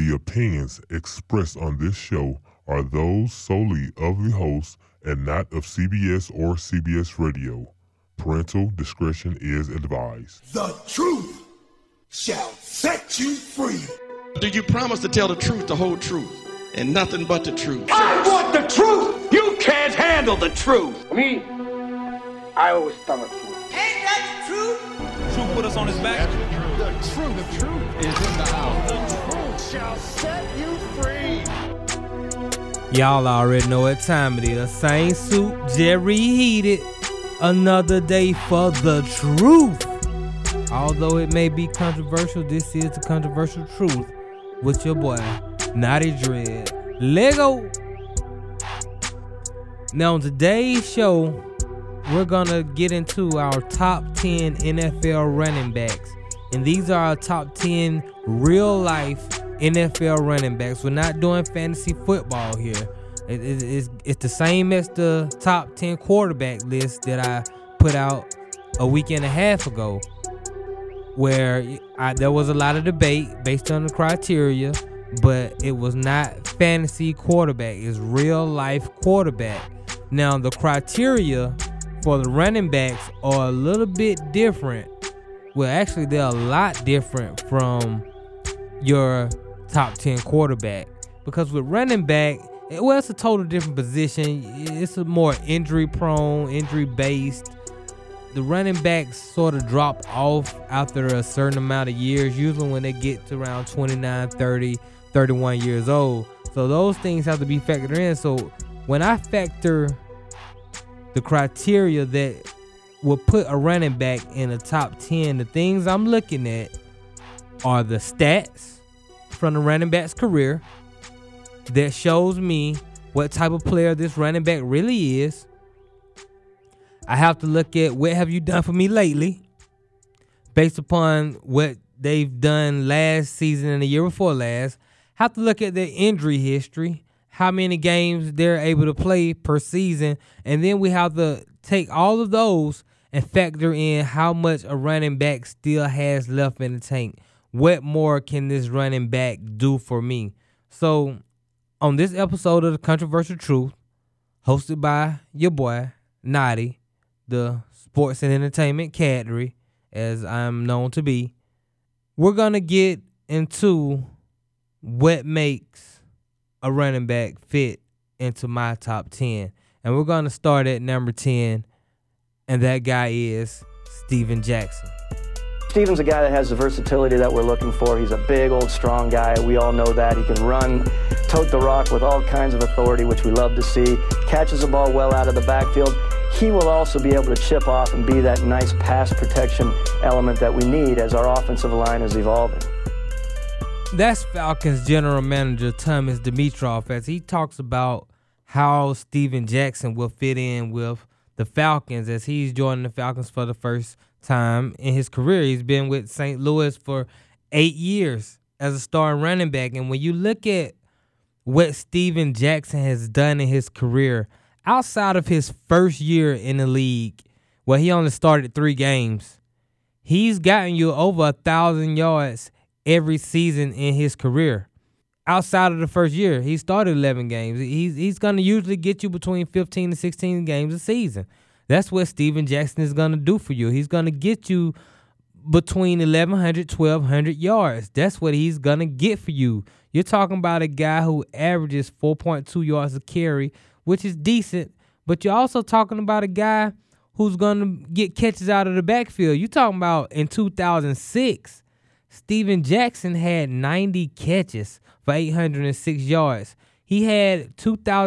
The opinions expressed on this show are those solely of the host and not of CBS or CBS Radio. Parental discretion is advised. The truth shall set you free. Do you promise to tell the truth, the whole truth, and nothing but the truth? I want the truth! You can't handle the truth! Me, I always tell the truth. Ain't that the truth? Truth put us on his back. The truth Is in the house. The truth shall set you free. Y'all already know what time it is. Same suit, Jerry heated. Another day for the truth. Although it may be controversial, this is the controversial truth with your boy, Naughty Dread. Lego. Now on today's show, we're gonna get into our top 10 NFL running backs. And these are our top 10 real life NFL running backs. We're not doing fantasy football here. It's the same as the top 10 quarterback list that I put out a week and a half ago, where there was a lot of debate based on the criteria, but it was not fantasy quarterback. It's real life quarterback. Now, the criteria for the running backs are a little bit different. Well, actually, they're a lot different from your top 10 quarterback. Because with running back, well, it's a total different position. It's a more injury-prone, injury-based. The running backs sort of drop off after a certain amount of years, usually when they get to around 29, 30, 31 years old. So those things have to be factored in. So when I factor the criteria that will put a running back in the top 10, the things I'm looking at are the stats from the running back's career that shows me what type of player this running back really is. I have to look at what have you done for me lately based upon what they've done last season and the year before last. Have to look at their injury history, how many games they're able to play per season, and then we have to take all of those and factor in how much a running back still has left in the tank. What more can this running back do for me? So on this episode of The Controversial Truth, hosted by your boy, Naughty, the sports and entertainment cadre, as I'm known to be, we're going to get into what makes a running back fit into my top 10. And we're going to start at number 10, and that guy is Steven Jackson. Steven's a guy that has the versatility that we're looking for. He's a big, old, strong guy. We all know that. He can run, tote the rock with all kinds of authority, which we love to see. Catches the ball well out of the backfield. He will also be able to chip off and be that nice pass protection element that we need as our offensive line is evolving. That's Falcons general manager Thomas Dimitroff as he talks about how Steven Jackson will fit in with the Falcons as he's joining the Falcons for the first time in his career. He's been with St. Louis for 8 years as a starting running back. And when you look at what Steven Jackson has done in his career, outside of his first year in the league, where he only started 3 games, he's gotten you over 1,000 yards every season in his career. Outside of the first year, he started 11 games. He's going to usually get you between 15 to 16 games a season. That's what Steven Jackson is going to do for you. He's going to get you between 1,100, 1,200 yards. That's what he's going to get for you. You're talking about a guy who averages 4.2 yards a carry, which is decent, but you're also talking about a guy who's going to get catches out of the backfield. You're talking about in 2006, Steven Jackson had 90 catches for 806 yards. He had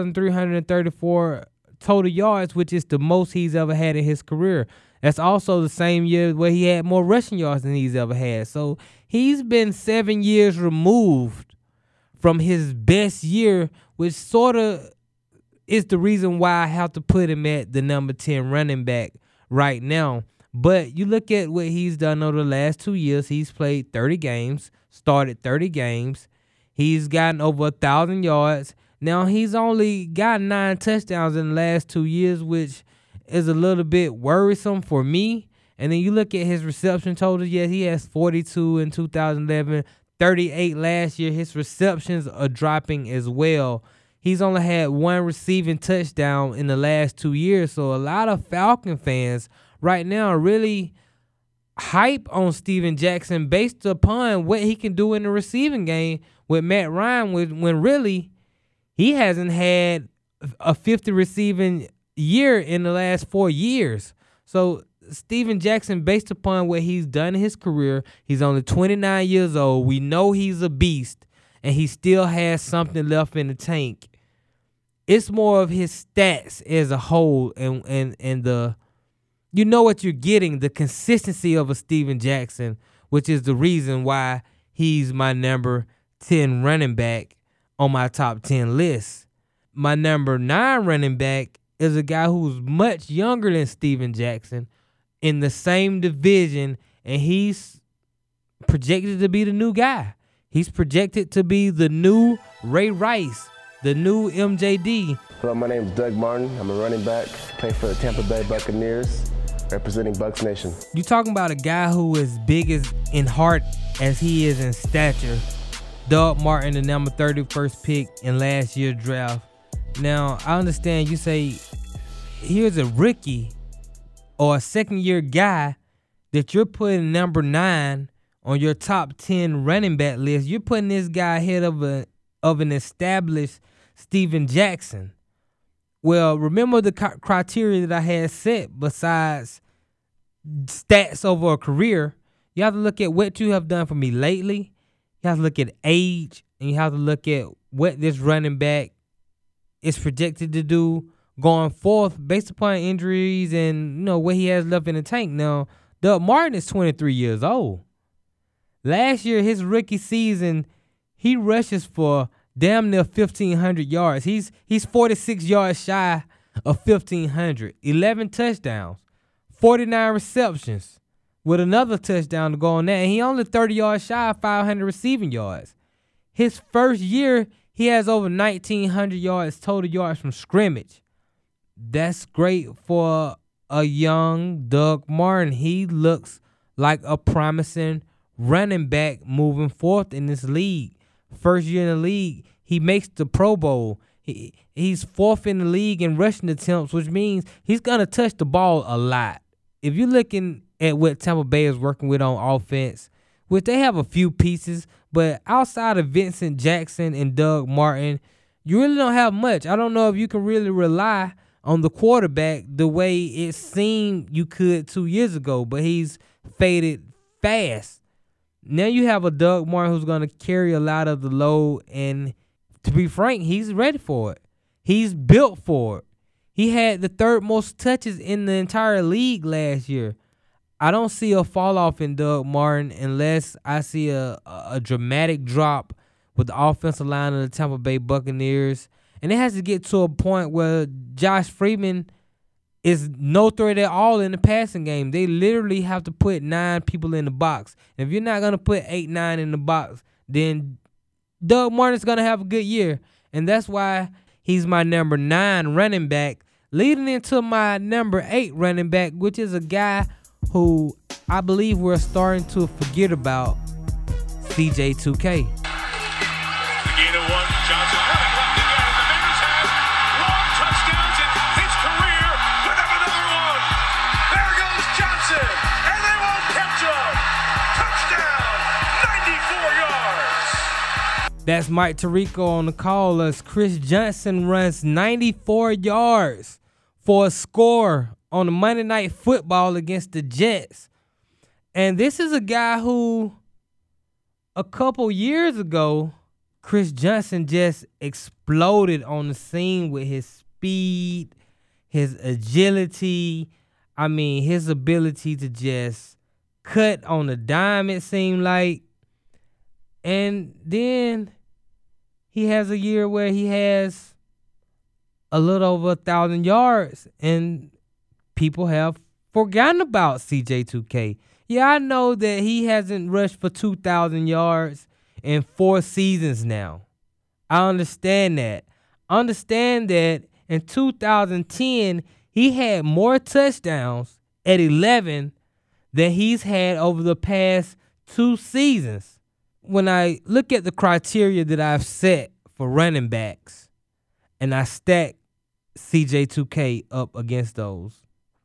2,334 total yards, which is the most he's ever had in his career. That's also the same year where he had more rushing yards than he's ever had. So he's been 7 years removed from his best year, which sort of is the reason why I have to put him at the number 10 running back right now. But you look at what he's done over the last 2 years. He's played 30 games, started 30 games. He's gotten over 1,000 yards. Now, he's only got 9 touchdowns in the last 2 years, which is a little bit worrisome for me. And then you look at his reception totals. Yes, he has 42 in 2011, 38 last year. His receptions are dropping as well. He's only had one receiving touchdown in the last 2 years. So a lot of Falcon fans right now are really hype on Steven Jackson based upon what he can do in the receiving game with Matt Ryan, when really he hasn't had a 50 receiving year in the last 4 years. So Steven Jackson, based upon what he's done in his career, he's only 29 years old. We know he's a beast, and he still has something left in the tank. It's more of his stats as a whole and the, you know what you're getting, the consistency of a Steven Jackson, which is the reason why he's my number 10 running back on my top 10 list. My number 9 running back is a guy who's much younger than Steven Jackson in the same division, and he's projected to be the new guy. He's projected to be the new Ray Rice, the new MJD. Hello, my name is Doug Martin. I'm a running back, play for the Tampa Bay Buccaneers, representing Bucs Nation. You're talking about a guy who is big as in heart as he is in stature. Doug Martin, the number 31st pick in last year's draft. Now, I understand you say, here's a rookie or a second-year guy that you're putting number 9 on your top 10 running back list. You're putting this guy ahead of an established Steven Jackson. Well, remember the criteria that I had set besides stats over a career. You have to look at what you have done for me lately. You have to look at age, and you have to look at what this running back is projected to do going forth based upon injuries and what he has left in the tank. Now, Doug Martin is 23 years old. Last year, his rookie season, he rushes for damn near 1,500 yards. He's 46 yards shy of 1,500. 11 touchdowns, 49 receptions with another touchdown to go on that. And he only 30 yards shy of 500 receiving yards. His first year, he has over 1,900 yards total yards from scrimmage. That's great for a young Doug Martin. He looks like a promising running back moving forth in this league. First year in the league, he makes the Pro Bowl. He's 4th in the league in rushing attempts, which means he's going to touch the ball a lot. If you're looking at what Tampa Bay is working with on offense, which they have a few pieces, but outside of Vincent Jackson and Doug Martin, you really don't have much. I don't know if you can really rely on the quarterback the way it seemed you could 2 years ago, but he's faded fast. Now you have a Doug Martin who's going to carry a lot of the load, and to be frank, he's ready for it. He's built for it. He had the 3rd most touches in the entire league last year. I don't see a fall off in Doug Martin unless I see a dramatic drop with the offensive line of the Tampa Bay Buccaneers. And it has to get to a point where Josh Freeman is no threat at all in the passing game. They literally have to put 9 people in the box. And if you're not going to put 8, 9 in the box, then Doug Martin's going to have a good year. And that's why he's my number 9 running back, leading into my number 8 running back, which is a guy who I believe we're starting to forget about, CJ2K. That's Mike Tirico on the call as Chris Johnson runs 94 yards for a score on the Monday Night Football against the Jets. And this is a guy who a couple years ago, Chris Johnson just exploded on the scene with his speed, his agility. I mean, his ability to just cut on a dime, it seemed like. And then he has a year where he has a little over 1,000 yards, and people have forgotten about CJ2K. Yeah, I know that he hasn't rushed for 2,000 yards in 4 seasons now. I understand that. Understand that in 2010, he had more touchdowns at 11 than he's had over the past 2 seasons. when I look at the criteria that I've set for running backs, and I stack CJ2K up against those,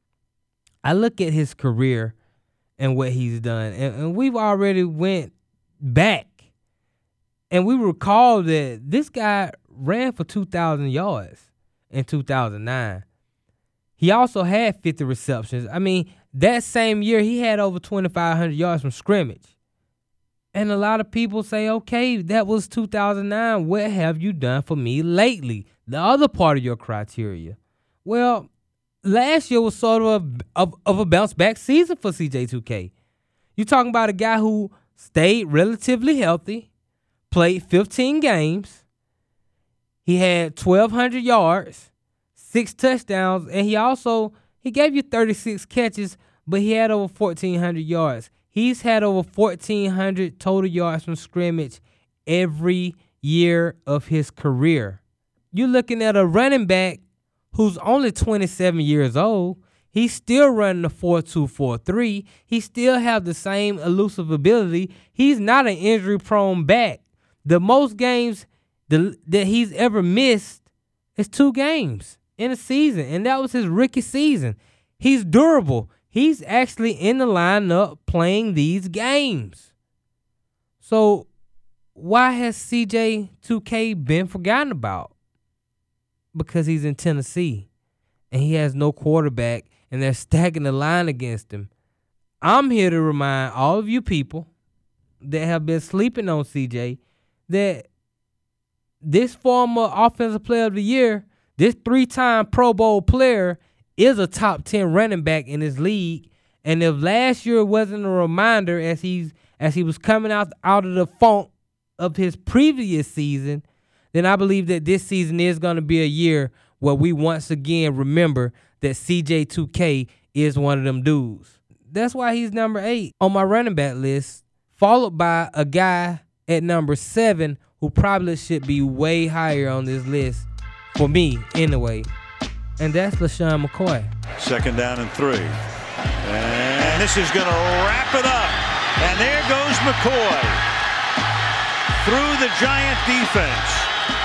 I look at his career and what he's done. And we've already went back, and we recall that this guy ran for 2,000 yards in 2009. He also had 50 receptions. I mean, that same year, he had over 2,500 yards from scrimmage. And a lot of people say, okay, that was 2009. What have you done for me lately? The other part of your criteria. Well, last year was sort of a bounce-back season for CJ2K. You're talking about a guy who stayed relatively healthy, played 15 games. He had 1,200 yards, 6 touchdowns, and he gave you 36 catches, but he had over 1,400 yards. He's had over 1,400 total yards from scrimmage every year of his career. You're looking at a running back who's only 27 years old. He's still running the 4.243. He still have the same elusive ability. He's not an injury-prone back. The most games that he's ever missed is 2 games in a season, and that was his rookie season. He's durable. He's actually in the lineup playing these games. So why has CJ2K been forgotten about? Because he's in Tennessee, and he has no quarterback, and they're stacking the line against him. I'm here to remind all of you people that have been sleeping on CJ that this former Offensive Player of the Year, this 3-time Pro Bowl player, is a top 10 running back in his league. And if last year wasn't a reminder as he was coming out of the funk of his previous season, then I believe that this season is going to be a year where we once again remember that CJ2K is one of them dudes. That's why he's number 8 on my running back list, followed by a guy at number 7 who probably should be way higher on this list, for me anyway, and that's LeSean McCoy. 2nd down and 3. And this is going to wrap it up. And there goes McCoy through the Giant defense.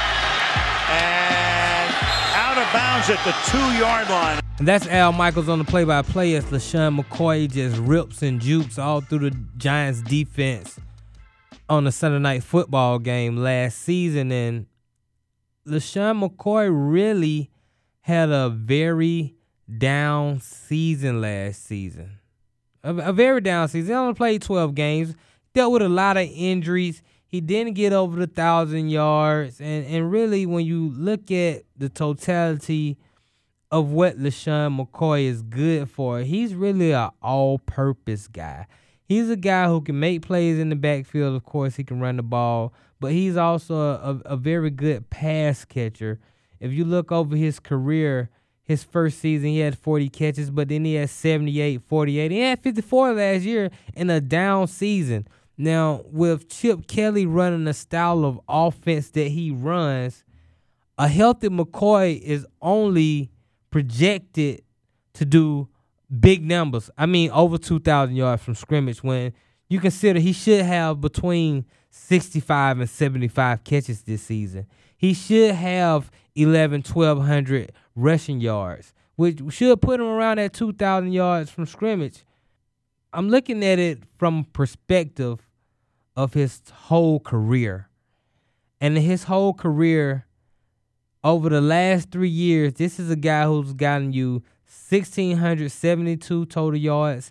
And out of bounds at the 2-yard line. And that's Al Michaels on the play-by-play as LeSean McCoy just rips and jukes all through the Giants defense on the Sunday Night Football game last season. And LeSean McCoy really had a very down season last season. A very down season. He only played 12 games, dealt with a lot of injuries. He didn't get over the 1,000 yards. And really, when you look at the totality of what LeSean McCoy is good for, he's really an all-purpose guy. He's a guy who can make plays in the backfield. Of course, he can run the ball, but he's also a very good pass catcher. If you look over his career, his first season, he had 40 catches, but then he had 78, 48. He had 54 last year in a down season. Now, with Chip Kelly running the style of offense that he runs, a healthy McCoy is only projected to do big numbers. I mean, over 2,000 yards from scrimmage, when you consider he should have between 65 and 75 catches this season. He should have 1,200 rushing yards, which should put him around at 2,000 yards from scrimmage. I'm looking at it from perspective of his whole career. And his whole career, over the last 3 years, this is a guy who's gotten you 1,672 total yards,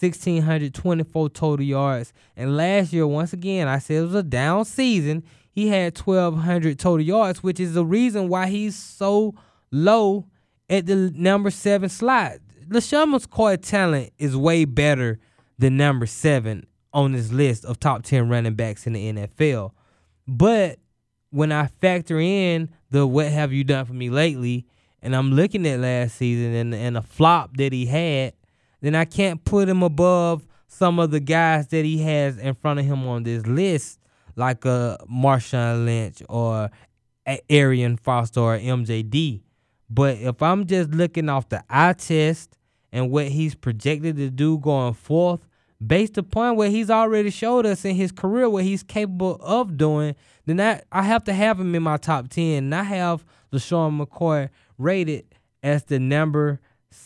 1,624 total yards. And last year, once again, I said it was a down season. He had 1,200 total yards, which is the reason why he's so low at the number 7 slot. LeSean McCoy's talent is way better than number 7 on this list of top 10 running backs in the NFL. But when I factor in the what have you done for me lately, and I'm looking at last season and the flop that he had, then I can't put him above some of the guys that he has in front of him on this list, like Marshawn Lynch or Arian Foster or MJD. But if I'm just looking off the eye test and what he's projected to do going forth, based upon what he's already showed us in his career, what he's capable of doing, then I have to have him in my top 10. And I have LeSean McCoy rated as the number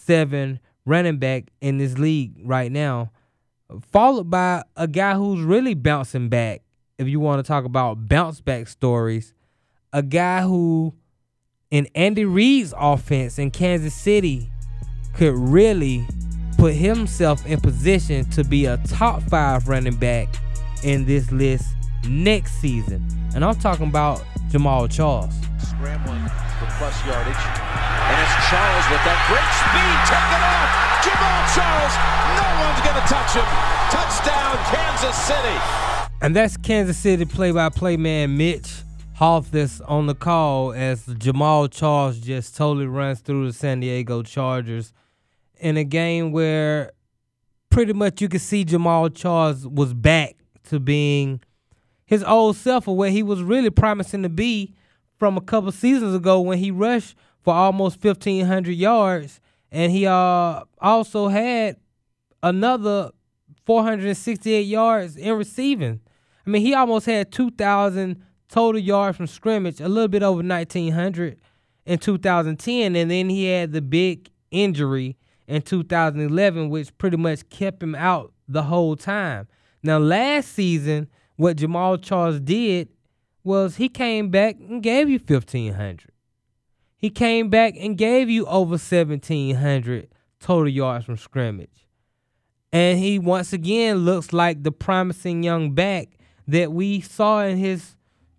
7 running back in this league right now, followed by a guy who's really bouncing back. If you want to talk about bounce back stories, a guy who in Andy Reid's offense in Kansas City could really put himself in position to be a top 5 running back in this list next season. And I'm talking about Jamal Charles. Scrambling for plus yardage. And it's Charles with that great speed taken off. Jamal Charles, no one's going to touch him. Touchdown, Kansas City. And that's Kansas City play-by-play man Mitch Hoff that's on the call as Jamal Charles just totally runs through the San Diego Chargers in a game where pretty much you could see Jamal Charles was back to being his old self, or what he was really promising to be from a couple seasons ago when he rushed for almost 1,500 yards, and he also had another 468 yards in receiving. I mean, he almost had 2,000 total yards from scrimmage, a little bit over 1,900 in 2010, and then he had the big injury in 2011, which pretty much kept him out the whole time. Now, last season, what Jamal Charles did was he came back and gave you 1,500. He came back and gave you over 1,700 total yards from scrimmage. And he once again looks like the promising young back that we saw in his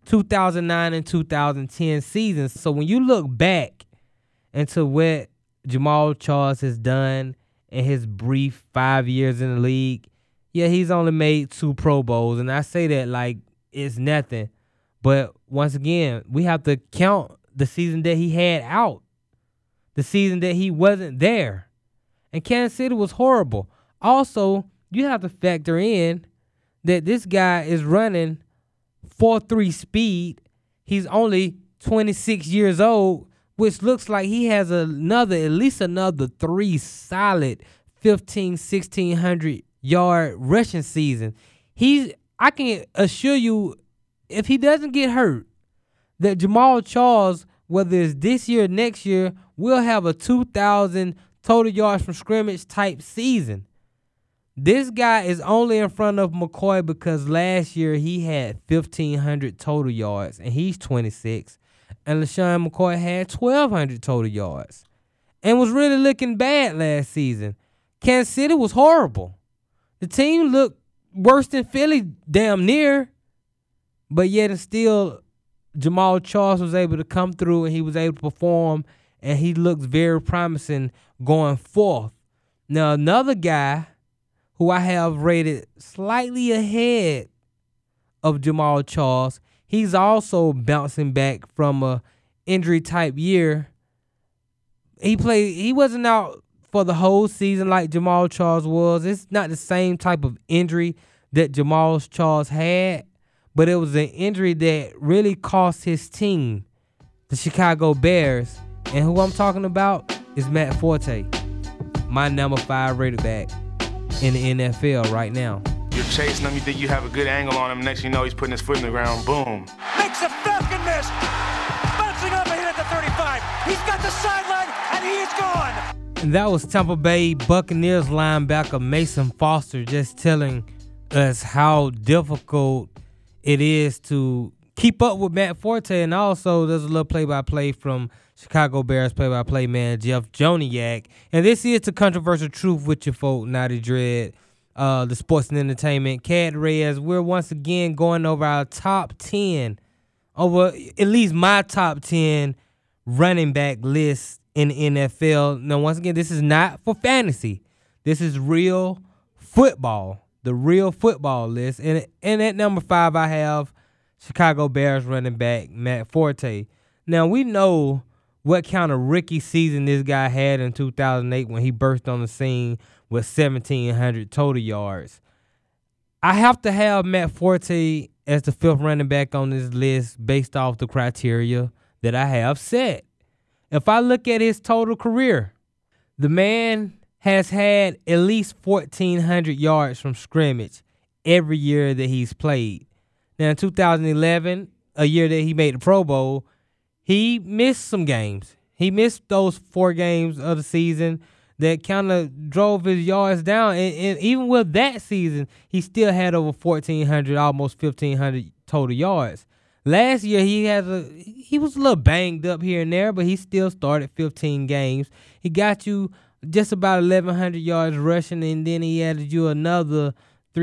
2009 and 2010 seasons. So when you look back into what Jamal Charles has done in his brief 5 years in the league, yeah, he's only made 2 Pro Bowls, and I say that like it's nothing. But once again, we have to count the season that he had out, the season that he wasn't there. And Kansas City was horrible. Also, you have to factor in that this guy is running 4.3 speed. He's only 26 years old, which looks like he has at least another 3 solid 1,600 yard rushing season. I can assure you, if he doesn't get hurt, that Jamal Charles, whether it's this year or next year, will have a 2,000 total yards from scrimmage type season. This guy is only in front of McCoy because last year he had 1,500 total yards, and he's 26. And LeSean McCoy had 1,200 total yards and was really looking bad last season. Kansas City was horrible. The team looked worse than Philly damn near, but yet and still Jamal Charles was able to come through and he was able to perform, and he looks very promising going forth. Now, another guy who I have rated slightly ahead of Jamal Charles, he's also bouncing back from a injury type year. He wasn't out for the whole season like Jamal Charles was. It's not the same type of injury that Jamal Charles had, but it was an injury that really cost his team, the Chicago Bears. And who I'm talking about is Matt Forte, my number 5 rated back in the NFL right now. You're chasing him, you think you have a good angle on him, next thing you know he's putting his foot in the ground, boom. Makes a falcon miss, bouncing up and hit at the 35. He's got the sideline, and he is gone. And that was Tampa Bay Buccaneers linebacker Mason Foster just telling us how difficult it is to keep up with Matt Forte. And also there's a little play-by-play from Chicago Bears play-by-play man Jeff Joniak. And this is the controversial truth with your folk, Naughty Dread, the sports and entertainment Cat Reyes. We're once again going over our top 10, over at least my top 10 running back list in the NFL. Now, once again, this is not for fantasy. This is real football, the real football list. And at number 5, I have Chicago Bears running back Matt Forte. Now, we know what kind of rookie season this guy had in 2008 when he burst on the scene with 1,700 total yards. I have to have Matt Forte as the 5th running back on this list based off the criteria that I have set. If I look at his total career, the man has had at least 1,400 yards from scrimmage every year that he's played. Now, in 2011, a year that he made the Pro Bowl, he missed some games. He missed those 4 games of the season that kind of drove his yards down. And even with that season, he still had over 1,400, almost 1,500 total yards. Last year, he was a little banged up here and there, but he still started 15 games. He got you just about 1,100 yards rushing, and then he added you another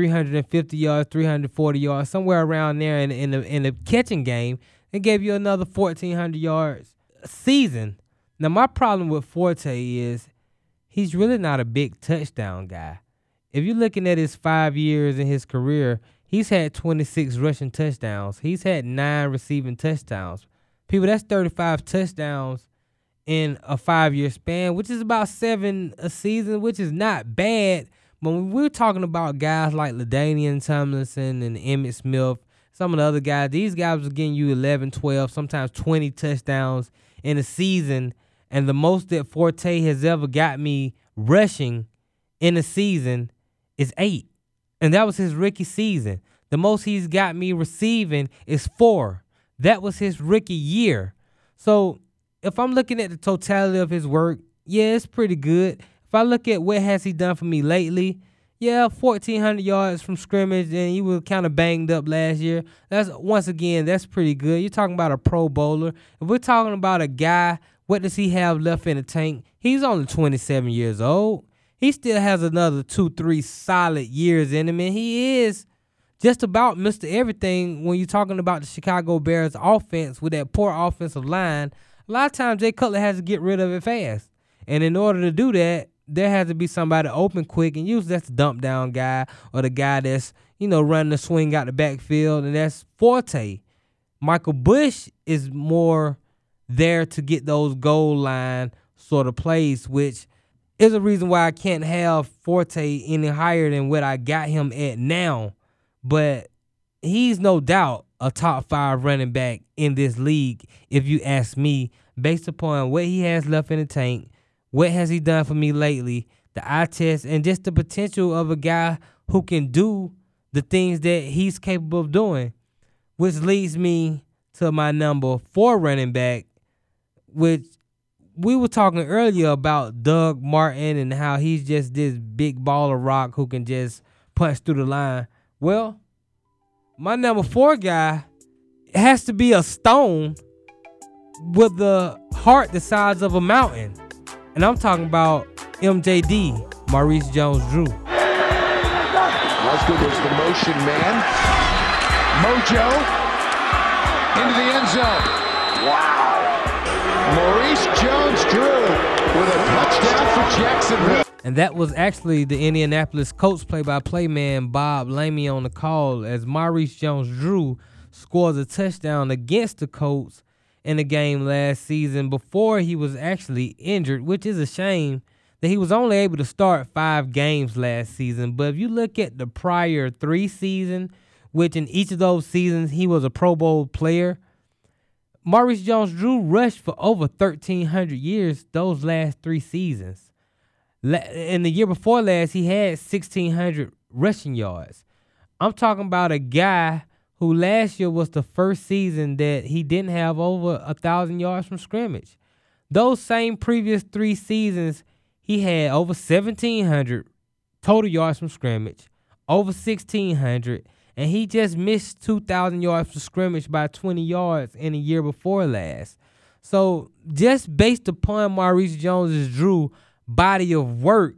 350 yards, 340 yards, somewhere around there in the catching game, and gave you another 1,400 yards a season. Now, my problem with Forte is he's really not a big touchdown guy. If you're looking at his 5 years in his career, he's had 26 rushing touchdowns. He's had 9 receiving touchdowns. People, that's 35 touchdowns in a 5-year span, which is about 7 a season, which is not bad. But when we're talking about guys like LaDainian Tomlinson and Emmitt Smith, some of the other guys, these guys are getting you 11, 12, sometimes 20 touchdowns in a season. And the most that Forte has ever got me rushing in a season is 8. And that was his rookie season. The most he's got me receiving is 4. That was his rookie year. So if I'm looking at the totality of his work, yeah, it's pretty good. If I look at what has he done for me lately, yeah, 1,400 yards from scrimmage, and he was kind of banged up last year. That's pretty good. You're talking about a Pro Bowler. If we're talking about a guy, what does he have left in the tank? He's only 27 years old. He still has another 2-3 solid years in him, and he is just about Mr. Everything when you're talking about the Chicago Bears offense with that poor offensive line. A lot of times Jay Cutler has to get rid of it fast. And in order to do that, there has to be somebody open quick, and usually that's the dump down guy or the guy that's, running the swing out the backfield, and that's Forte. Michael Bush is more there to get those goal line sort of plays, which is a reason why I can't have Forte any higher than what I got him at now. But he's no doubt a top 5 running back in this league, if you ask me, based upon what he has left in the tank, what has he done for me lately, the eye test, and just the potential of a guy who can do the things that he's capable of doing, which leads me to my number 4 running back, which we were talking earlier about Doug Martin and how he's just this big ball of rock who can just punch through the line. Well, my number 4 guy has to be a stone with the heart the size of a mountain. And I'm talking about MJD, Maurice Jones-Drew. Osgood was the motion man. Mojo into the end zone. Wow. Maurice Jones-Drew with a touchdown for Jacksonville. And that was actually the Indianapolis Colts play-by-play man Bob Lamey on the call as Maurice Jones-Drew scores a touchdown against the Colts in the game last season before he was actually injured, which is a shame that he was only able to start 5 games last season. But if you look at the prior 3 seasons, which in each of those seasons he was a Pro Bowl player, Maurice Jones-Drew rushed for over 1,300 yards those last 3 seasons. In the year before last, he had 1,600 rushing yards. I'm talking about a guy who last year was the first season that he didn't have over 1,000 yards from scrimmage. Those same previous 3 seasons, he had over 1,700 total yards from scrimmage, over 1,600, and he just missed 2,000 yards from scrimmage by 20 yards in the year before last. So just based upon Maurice Jones-Drew body of work,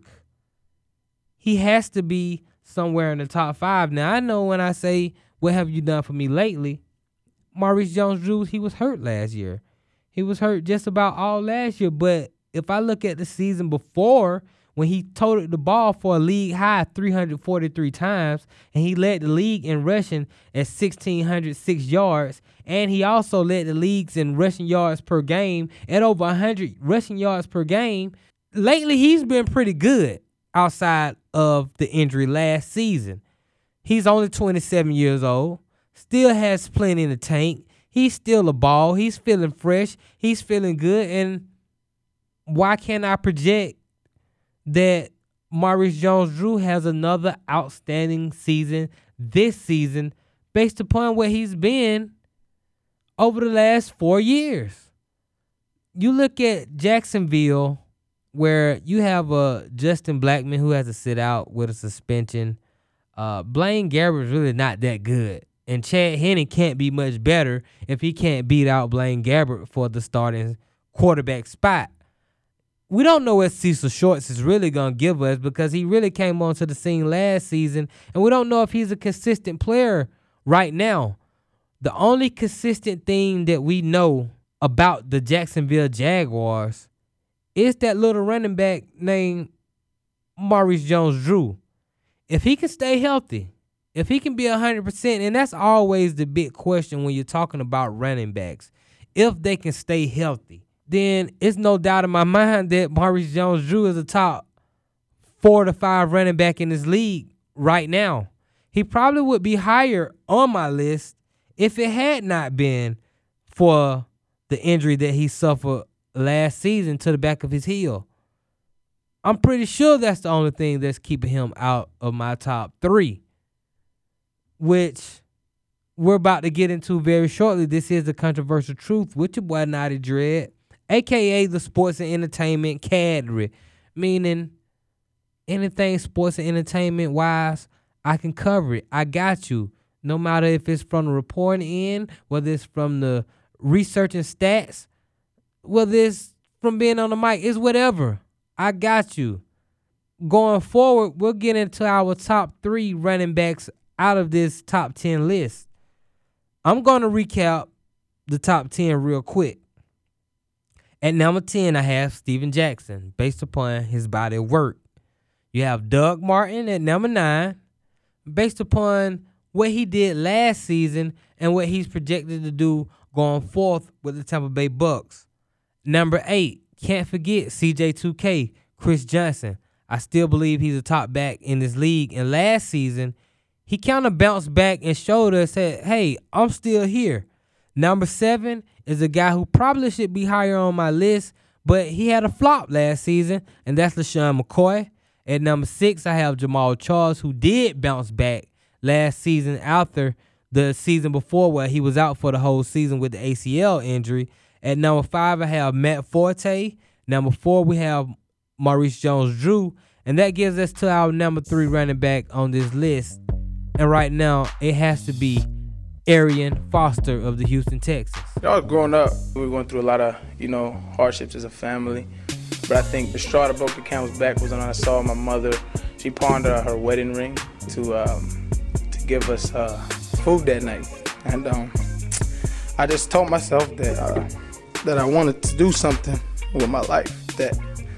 he has to be somewhere in the top 5. Now, I know when I say, what have you done for me lately? Maurice Jones-Drew, he was hurt last year. He was hurt just about all last year. But if I look at the season before, when he toted the ball for a league high 343 times, and he led the league in rushing at 1,606 yards, and he also led the leagues in rushing yards per game at over 100 rushing yards per game. Lately, he's been pretty good outside of the injury last season. He's only 27 years old, still has plenty in the tank. He's still a ball. He's feeling fresh. He's feeling good. And why can't I project that Maurice Jones-Drew has another outstanding season this season based upon where he's been over the last 4 years. You look at Jacksonville, where you have a Justin Blackmon who has to sit out with a suspension. Blaine Gabbert's really not that good. And Chad Henne can't be much better if he can't beat out Blaine Gabbert for the starting quarterback spot. We don't know what Cecil Shorts is really going to give us because he really came onto the scene last season, and we don't know if he's a consistent player right now. The only consistent thing that we know about the Jacksonville Jaguars is that little running back named Maurice Jones-Drew. If he can stay healthy, if he can be 100%, and that's always the big question when you're talking about running backs, if they can stay healthy, then it's no doubt in my mind that Maurice Jones-Drew is a top 4 to 5 running back in this league right now. He probably would be higher on my list if it had not been for the injury that he suffered last season to the back of his heel. I'm pretty sure that's the only thing that's keeping him out of my top 3, which we're about to get into very shortly. This is the Controversial Truth with your boy Naughty Dread, a.k.a. the sports and entertainment cadre, meaning anything sports and entertainment wise, I can cover it. I got you. No matter if it's from the reporting end, whether it's from the research and stats, whether it's from being on the mic, it's whatever. I got you. Going forward, we'll get into our top 3 running backs out of this top 10 list. I'm going to recap the top 10 real quick. At number 10, I have Steven Jackson, based upon his body of work. You have Doug Martin at number 9, based upon what he did last season and what he's projected to do going forth with the Tampa Bay Bucks. Number 8, can't forget CJ2K, Chris Johnson. I still believe he's a top back in this league. And last season, he kind of bounced back and showed us that, hey, I'm still here. Number 7 is a guy who probably should be higher on my list, but he had a flop last season, and that's LaShawn McCoy. At number 6, I have Jamal Charles, who did bounce back last season after the season before where he was out for the whole season with the ACL injury. At number 5, I have Matt Forte. Number 4, we have Maurice Jones-Drew, and that gives us to our number 3 running back on this list. And right now, it has to be Arian Foster of the Houston Texans. Y'all growing up, we were going through a lot of, hardships as a family. But I think the straw that broke the camel's back was when I saw my mother. She pawned her wedding ring to give us food that night. And I just told myself that I wanted to do something with my life. That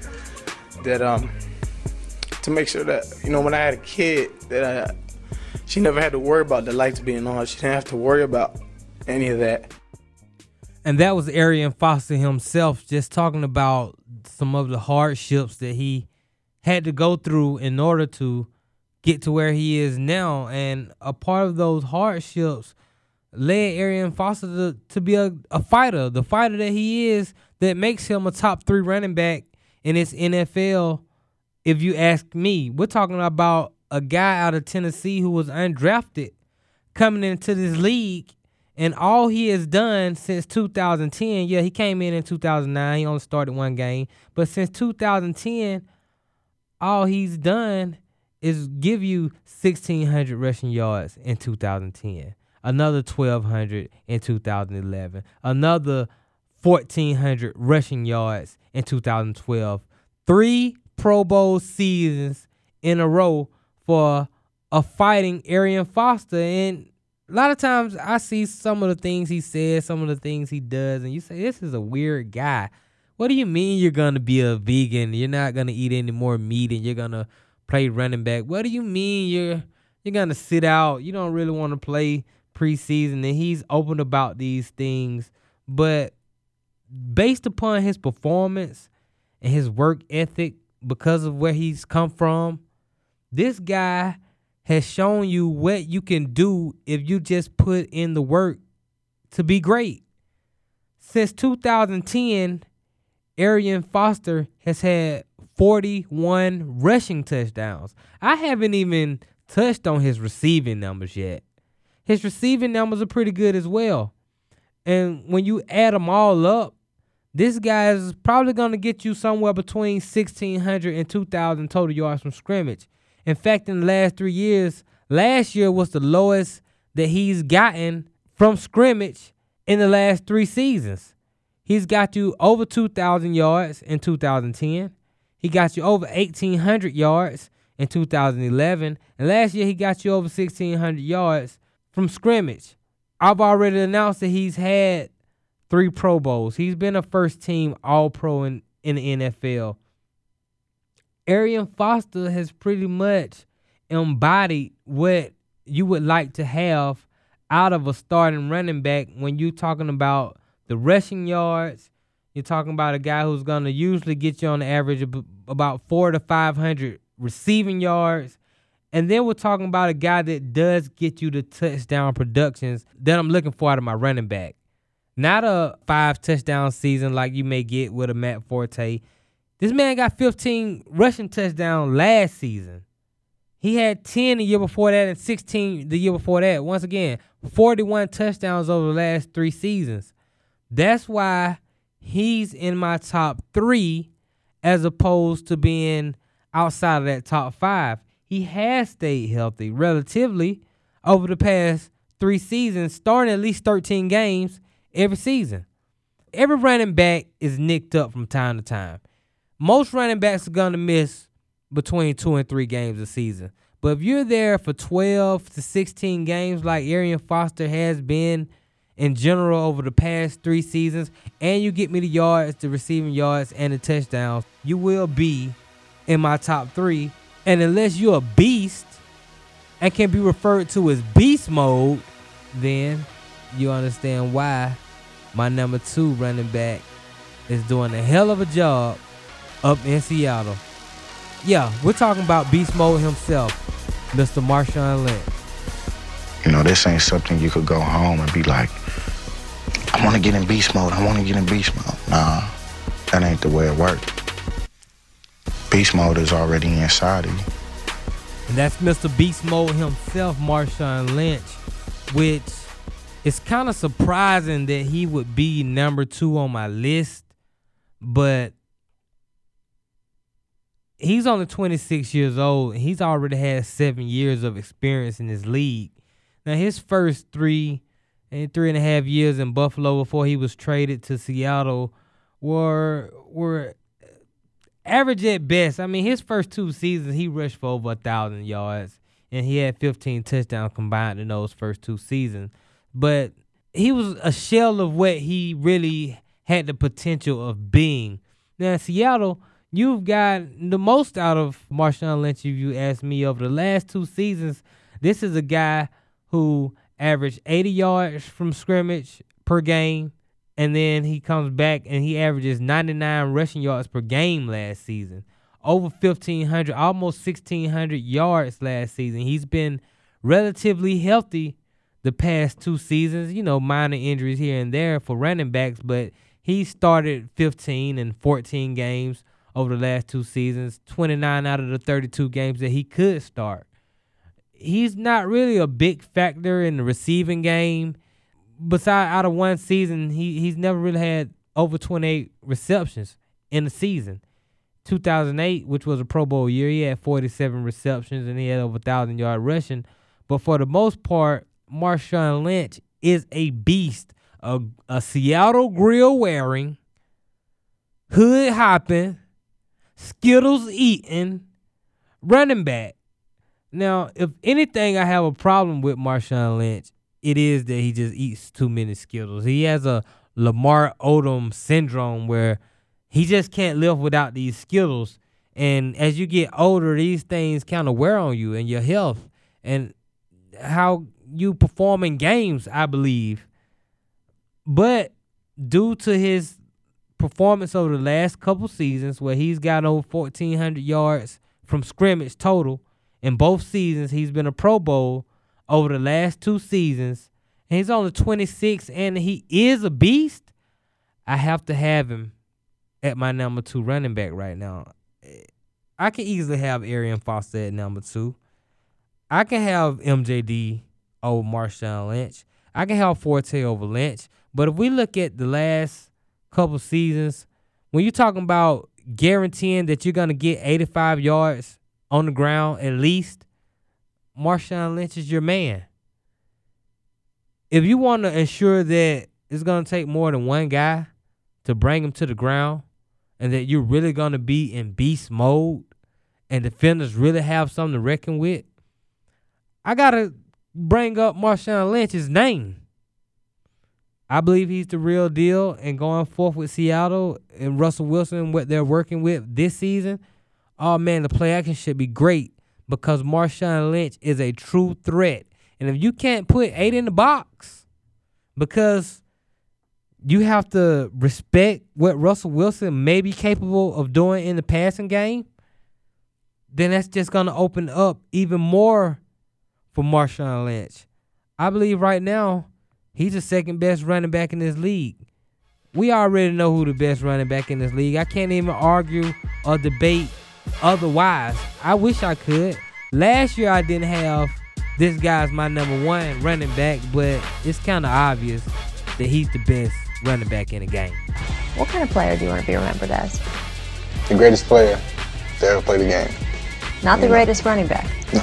to make sure that, when I had a kid, that she never had to worry about the lights being on. She didn't have to worry about any of that. And that was Arian Foster himself, just talking about some of the hardships that he had to go through in order to get to where he is now. And a part of those hardships led Arian Foster to be a fighter, the fighter that he is, that makes him a top 3 running back in this NFL. If you ask me, we're talking about a guy out of Tennessee who was undrafted coming into this league, and all he has done since 2010, he came in 2009, he only started 1 game, but since 2010, all he's done is give you 1,600 rushing yards in 2010, another 1,200 in 2011, another 1,400 rushing yards in 2012, 3 Pro Bowl seasons in a row for a fighting Arian Foster. And a lot of times I see some of the things he says, some of the things he does, and you say, this is a weird guy. What do you mean you're going to be a vegan? You're not going to eat any more meat and you're going to play running back? What do you mean you're going to sit out? You don't really want to play preseason? And he's open about these things. But based upon his performance and his work ethic, because of where he's come from, this guy has shown you what you can do if you just put in the work to be great. Since 2010, Arian Foster has had 41 rushing touchdowns. I haven't even touched on his receiving numbers yet. His receiving numbers are pretty good as well. And when you add them all up, this guy is probably going to get you somewhere between 1,600 and 2,000 total yards from scrimmage. In fact, in the last 3 years, last year was the lowest that he's gotten from scrimmage in the last 3 seasons. He's got you over 2,000 yards in 2010. He got you over 1,800 yards in 2011. And last year, he got you over 1,600 yards from scrimmage. I've already announced that he's had 3 Pro Bowls. He's been a first-team All-Pro in the NFL. Arian Foster has pretty much embodied what you would like to have out of a starting running back when you're talking about the rushing yards. You're talking about a guy who's going to usually get you on the average of about 400 to 500 receiving yards. And then we're talking about a guy that does get you the touchdown productions that I'm looking for out of my running back. Not a 5-touchdown season like you may get with a Matt Forte. This man got 15 rushing touchdowns last season. He had 10 the year before that and 16 the year before that. Once again, 41 touchdowns over the last 3 seasons. That's why he's in my top 3 as opposed to being outside of that top 5. He has stayed healthy relatively over the past 3 seasons, starting at least 13 games every season. Every running back is nicked up from time to time. Most running backs are going to miss between 2 and 3 games a season. But if you're there for 12 to 16 games like Arian Foster has been in general over the past 3 seasons, and you get me the yards, the receiving yards, and the touchdowns, you will be in my top 3. And unless you're a beast and can be referred to as beast mode, then you understand why my number 2 running back is doing a hell of a job up in Seattle. Yeah, we're talking about beast mode himself, Mr. Marshawn Lynch. You know, this ain't something you could go home and be like, I want to get in beast mode. I want to get in beast mode. Nah, that ain't the way it works. Beast mode is already inside of you. And that's Mr. Beast Mode himself, Marshawn Lynch, which is kind of surprising that he would be number 2 on my list, but he's only 26 years old, and he's already had 7 years of experience in this league. Now, his first 3.5 years in Buffalo before he was traded to Seattle were average at best. I mean, his first 2 seasons, he rushed for over 1,000 yards, and he had 15 touchdowns combined in those first 2 seasons. But he was a shell of what he really had the potential of being. Now, in Seattle, you've got the most out of Marshawn Lynch, if you ask me, over the last 2 seasons. This is a guy who averaged 80 yards from scrimmage per game, and then he comes back and he averages 99 rushing yards per game last season. Over 1,500, almost 1,600 yards last season. He's been relatively healthy the past 2 seasons. You know, minor injuries here and there for running backs, but he started 15 and 14 games over the last 2 seasons, 29 out of the 32 games that he could start. He's not really a big factor in the receiving game. Besides, out of 1 season, he's never really had over 28 receptions in a season. 2008, which was a Pro Bowl year, he had 47 receptions and he had over 1,000-yard rushing. But for the most part, Marshawn Lynch is a beast, a Seattle grill wearing, hood hopping, Skittles eating running back. Now, if anything, I have a problem with Marshawn Lynch. It is that he just eats too many Skittles. He has a Lamar Odom syndrome where he just can't live without these Skittles. And as you get older, these things kind of wear on you and your health and how you perform in games, I believe. But due to his performance over the last couple seasons where he's got over 1,400 yards from scrimmage total, in both seasons he's been a Pro Bowl over the last 2 seasons, and he's only 26 and he is a beast, I have to have him at my number 2 running back right now. I can easily have Arian Foster at number 2. I can have MJD over Marshawn Lynch. I can have Forte over Lynch. But if we look at the last couple seasons, when you're talking about guaranteeing that you're going to get 85 yards on the ground at least, Marshawn Lynch is your man. If you want to ensure that it's going to take more than one guy to bring him to the ground and that you're really going to be in beast mode and defenders really have something to reckon with, I got to bring up Marshawn Lynch's name. I believe he's the real deal, and going forth with Seattle and Russell Wilson, what they're working with this season, oh man, the play action should be great because Marshawn Lynch is a true threat. And if you can't put 8 in the box because you have to respect what Russell Wilson may be capable of doing in the passing game, then that's just going to open up even more for Marshawn Lynch. I believe right now he's the second best running back in this league. We already know who the best running back in this league. I can't even argue or debate otherwise. I wish I could. Last year I didn't have this guy's my number 1 running back, but it's kind of obvious that he's the best running back in the game. What kind of player do you want to be remembered as? The greatest player to ever play the game. Not the greatest running back. No.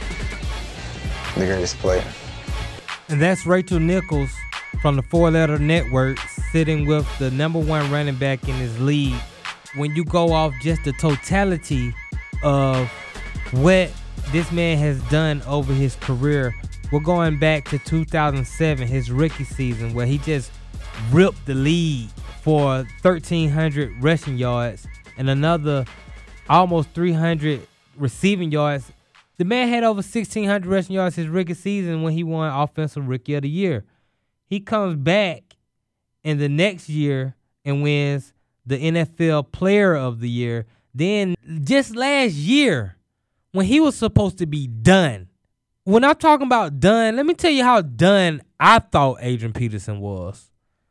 The greatest player. And that's Rachel Nichols from the 4-Letter Network sitting with the number 1 running back in his league. When you go off just the totality of what this man has done over his career, we're going back to 2007, his rookie season, where he just ripped the league for 1,300 rushing yards and another almost 300 receiving yards. The man had over 1,600 rushing yards his rookie season when he won Offensive Rookie of the Year. He comes back in the next year and wins the NFL Player of the Year. Then just last year, when he was supposed to be done. When I'm talking about done, let me tell you how done I thought Adrian Peterson was.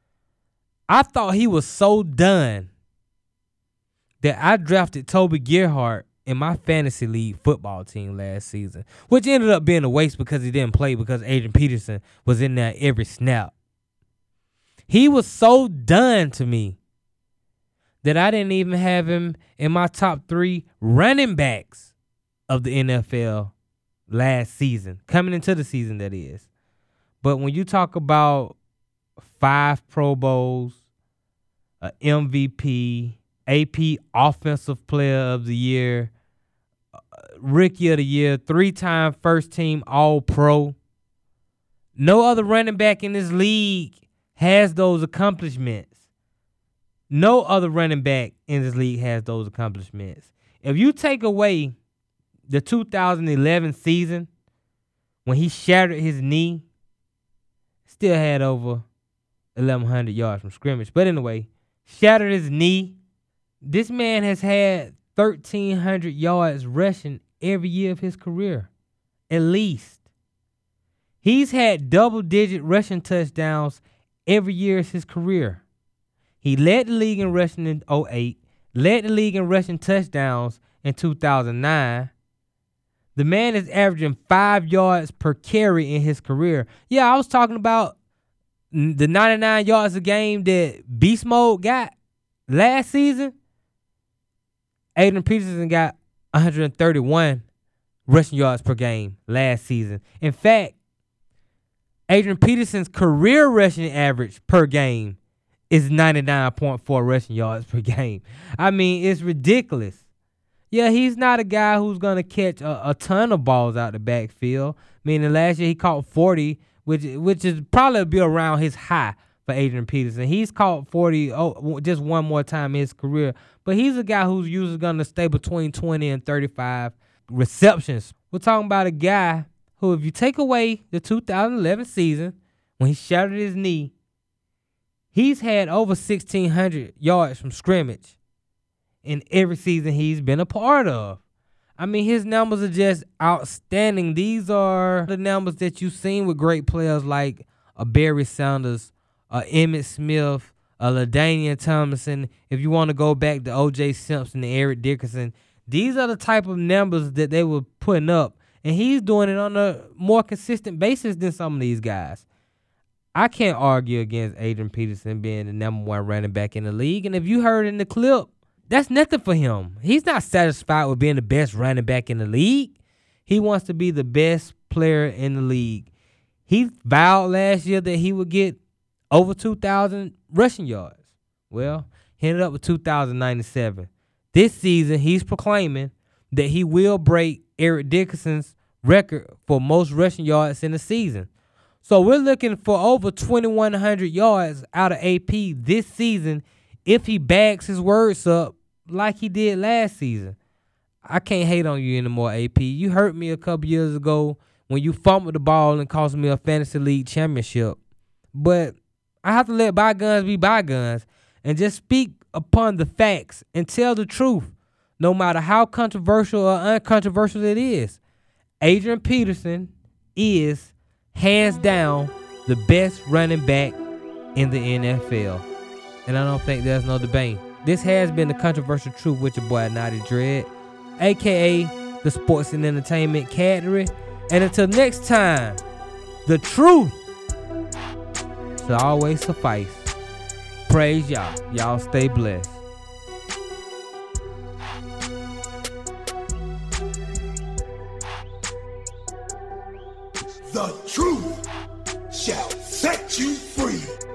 I thought he was so done that I drafted Toby Gerhart in my fantasy league football team last season, which ended up being a waste because he didn't play because Adrian Peterson was in there every snap. He was so done to me that I didn't even have him in my top 3 running backs of the NFL last season, coming into the season, that is. But when you talk about 5 Pro Bowls, an MVP, AP Offensive Player of the Year, Rookie of the Year, 3-time first-team All-Pro, no other running back in this league has those accomplishments. No other running back in this league has those accomplishments. If you take away the 2011 season, when he shattered his knee, still had over 1,100 yards from scrimmage. But anyway, shattered his knee. This man has had 1,300 yards rushing every year of his career, at least. He's had double-digit rushing touchdowns every year of his career. He led the league in rushing in 2008, led the league in rushing touchdowns in 2009. The man is averaging 5 yards per carry in his career. Yeah, I was talking about the 99 yards a game that Beast Mode got last season. Adrian Peterson got 131 rushing yards per game last season. In fact, Adrian Peterson's career rushing average per game is 99.4 rushing yards per game. I mean, it's ridiculous. Yeah, he's not a guy who's going to catch a ton of balls out the backfield. Meaning last year he caught 40, which is probably be around his high for Adrian Peterson. He's caught 40 just one more time in his career. But he's a guy who's usually going to stay between 20 and 35 receptions. We're talking about a guy who, if you take away the 2011 season, when he shattered his knee, he's had over 1,600 yards from scrimmage in every season he's been a part of. I mean, his numbers are just outstanding. These are the numbers that you've seen with great players like a Barry Sanders, a Emmitt Smith, LaDainian Tomlinson, if you want to go back to O.J. Simpson and Eric Dickerson, these are the type of numbers that they were putting up, and he's doing it on a more consistent basis than some of these guys. I can't argue against Adrian Peterson being the number 1 running back in the league, and if you heard in the clip, that's nothing for him. He's not satisfied with being the best running back in the league. He wants to be the best player in the league. He vowed last year that he would get over 2,000 rushing yards. Well, he ended up with 2,097. This season, he's proclaiming that he will break Eric Dickerson's record for most rushing yards in the season. So we're looking for over 2,100 yards out of AP this season if he bags his words up like he did last season. I can't hate on you anymore, AP. You hurt me a couple years ago when you fumbled the ball and cost me a fantasy league championship. But I have to let bygones be bygones and just speak upon the facts and tell the truth, no matter how controversial or uncontroversial it is. Adrian Peterson is, hands down, the best running back in the NFL. And I don't think there's no debate. This has been the Controversial Truth with your boy, Naughty Dread, a.k.a. the Sports and Entertainment Category. And until next time, the truth shall always suffice. Praise y'all. Y'all stay blessed. The truth shall set you free.